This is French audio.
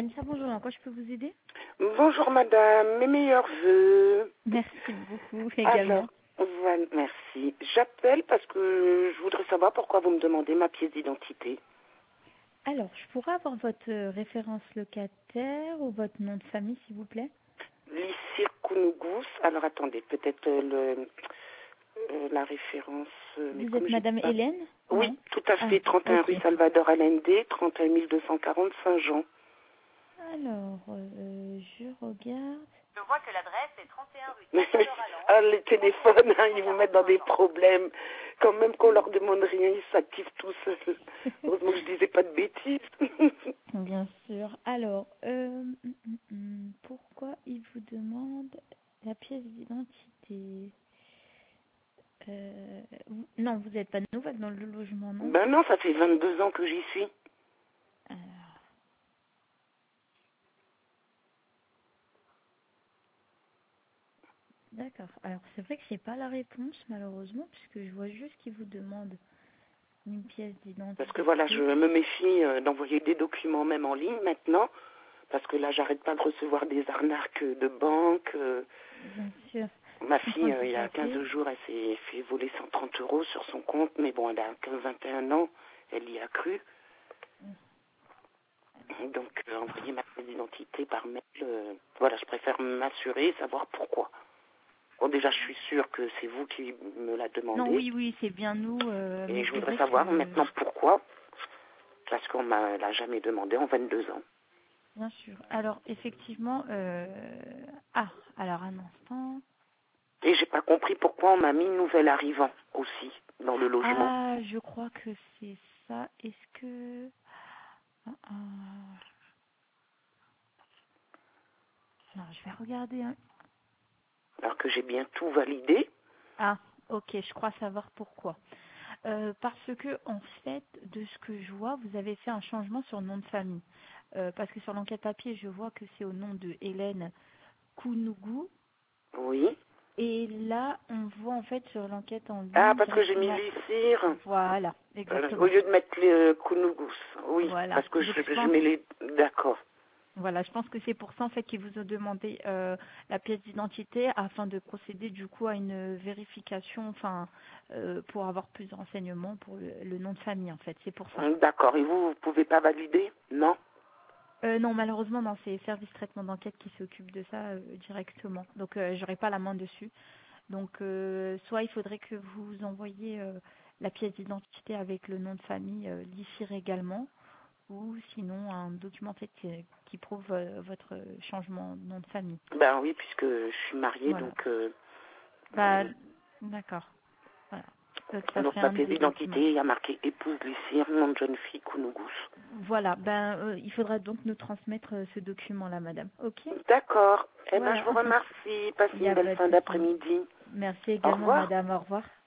Anissa, bonjour, en quoi je peux vous aider? Bonjour madame, mes meilleurs vœux. Merci beaucoup Alors, également. voilà, merci. J'appelle parce que je voudrais savoir pourquoi vous me demandez ma pièce d'identité. Alors, je pourrais avoir votre référence locataire ou votre nom de famille, s'il vous plaît? Lissir Kounougus. Alors attendez, peut-être la référence, mais Vous comme êtes j'ai Madame pas... Hélène? Oui, Non? tout à Ah, fait, 31 ok. rue Salvador Allende, 31 240 Saint-Jean. Alors, je regarde. Je vois que l'adresse est 31 rue Salvador-Allende. Ah, les téléphones, hein, ils vous mettent dans des problèmes. Quand même qu'on leur demande rien, ils s'activent tout seuls. Heureusement que je disais pas de bêtises. Bien sûr. Alors, pourquoi il vous demande la pièce d'identité? Non, vous n'êtes pas nouvelle dans le logement, non? Ben non, ça fait 22 ans que j'y suis. Alors, d'accord. Alors, c'est vrai que j'ai pas la réponse, malheureusement, puisque je vois juste qu'il vous demande une pièce d'identité. Parce que voilà, je me méfie d'envoyer des documents même en ligne maintenant. Parce que là, j'arrête pas de recevoir des arnaques de banque. Bien sûr. Ma Je comprends fille, tout il y à a 15 fait. jours, elle s'est fait voler 130 € sur son compte. Mais bon, elle a que 21 ans. Elle y a cru. Donc, envoyer ma pièce d'identité par mail, voilà, je préfère m'assurer et savoir pourquoi. Bon, déjà, je suis sûre que c'est vous qui me la Non, demandez. oui, c'est bien nous, Et mais je c'est voudrais vrai savoir que, maintenant pourquoi. Parce qu'on ne l'a jamais demandé en 22 ans. bien sûr. Alors, effectivement, alors un instant. Et j'ai pas compris pourquoi on m'a mis nouvelle arrivant aussi dans le logement. Ah, je crois que c'est ça. Est-ce que... Ah. Non, je vais regarder. Alors que j'ai bien tout validé. Ah, ok, je crois savoir pourquoi. Parce que, en fait, de ce que je vois, vous avez fait un changement sur le nom de famille. Parce que sur l'enquête papier, je vois que c'est au nom de Hélène Kounougou. Oui. Et là, on voit en fait sur l'enquête en Ah, ligne parce que j'ai mis directement. l'ICIR Voilà, au exactement. lieu de mettre les Kounougus. Oui, Voilà. parce que Donc je je pense, mets les... D'accord. voilà, je pense que c'est pour ça en fait qu'ils vous ont demandé la pièce d'identité afin de procéder du coup à une vérification, enfin, pour avoir plus de renseignements pour le nom de famille en fait. C'est pour ça. D'accord. Et vous pouvez pas valider? Non? Non, malheureusement, non, c'est Service Traitement d'Enquête qui s'occupe de ça directement. Donc, j'aurai pas la main dessus. Donc, soit il faudrait que vous envoyiez la pièce d'identité avec le nom de famille, l'IFIR également, ou sinon un document en fait qui prouve votre changement de nom de famille. Ben oui, puisque je suis mariée, Voilà. donc... Bah, d'accord. Voilà. Donc, ça donc serait ma un pièce des documents. d'identité, il y a marqué épouse Lucien, nom de jeune fille Kounougus. Voilà. Ben, il faudra donc nous transmettre ce document-là, madame. Ok? D'accord. Eh bien, je Voilà. vous remercie. Passez Il n'y une a belle pas de fin souci. d'après-midi. Merci Au également, revoir. madame. Au revoir.